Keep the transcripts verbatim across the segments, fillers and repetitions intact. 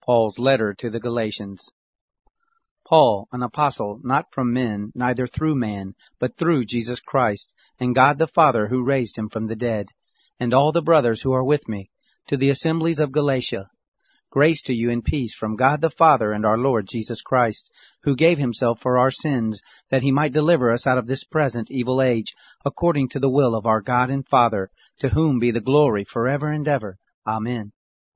Paul's letter to the Galatians. Paul, an apostle, not from men, neither through man, but through Jesus Christ, and God the Father who raised him from the dead, and all the brothers who are with me, to the assemblies of Galatia. Grace to you and peace from God the Father and our Lord Jesus Christ, who gave himself for our sins, that he might deliver us out of this present evil age, according to the will of our God and Father, to whom be the glory forever and ever. Amen.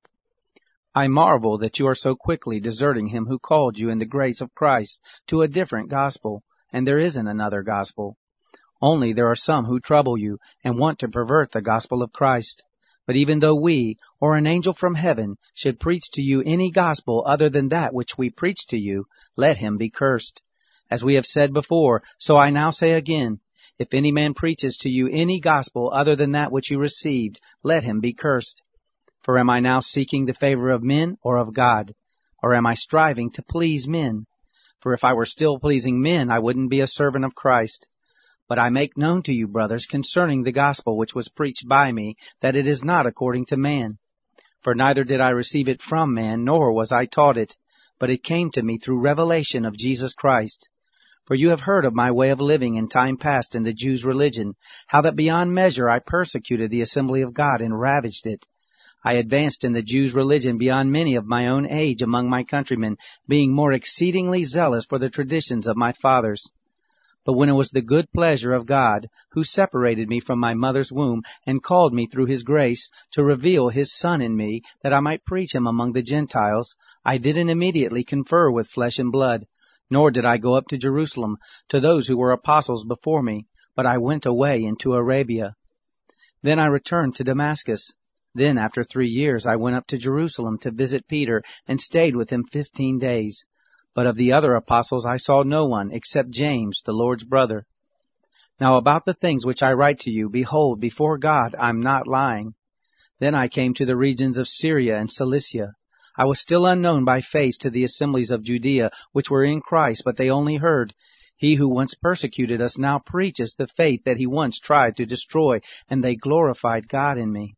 I marvel that you are so quickly deserting him who called you in the grace of Christ to a different gospel, and there isn't another gospel. Only there are some who trouble you and want to pervert the gospel of Christ. But even though we, or an angel from heaven, should preach to you any gospel other than that which we preach to you, let him be cursed. As we have said before, so I now say again, if any man preaches to you any gospel other than that which you received, let him be cursed. For am I now seeking the favor of men or of God? Or am I striving to please men? For if I were still pleasing men, I wouldn't be a servant of Christ. But I make known to you, brothers, concerning the gospel which was preached by me, that it is not according to man. For neither did I receive it from man, nor was I taught it, but it came to me through revelation of Jesus Christ. For you have heard of my way of living in time past in the Jews' religion, how that beyond measure I persecuted the assembly of God and ravaged it. I advanced in the Jews' religion beyond many of my own age among my countrymen, being more exceedingly zealous for the traditions of my fathers. But when it was the good pleasure of God, who separated me from my mother's womb, and called me through his grace, to reveal his Son in me, that I might preach him among the Gentiles, I didn't immediately confer with flesh and blood, nor did I go up to Jerusalem, to those who were apostles before me, but I went away into Arabia. Then I returned to Damascus. Then after three years I went up to Jerusalem to visit Peter, and stayed with him fifteen days. But of the other apostles I saw no one, except James, the Lord's brother. Now about the things which I write to you, behold, before God I'm not lying. Then I came to the regions of Syria and Cilicia. I was still unknown by face to the assemblies of Judea, which were in Christ, but they only heard, He who once persecuted us now preaches the faith that he once tried to destroy, and they glorified God in me.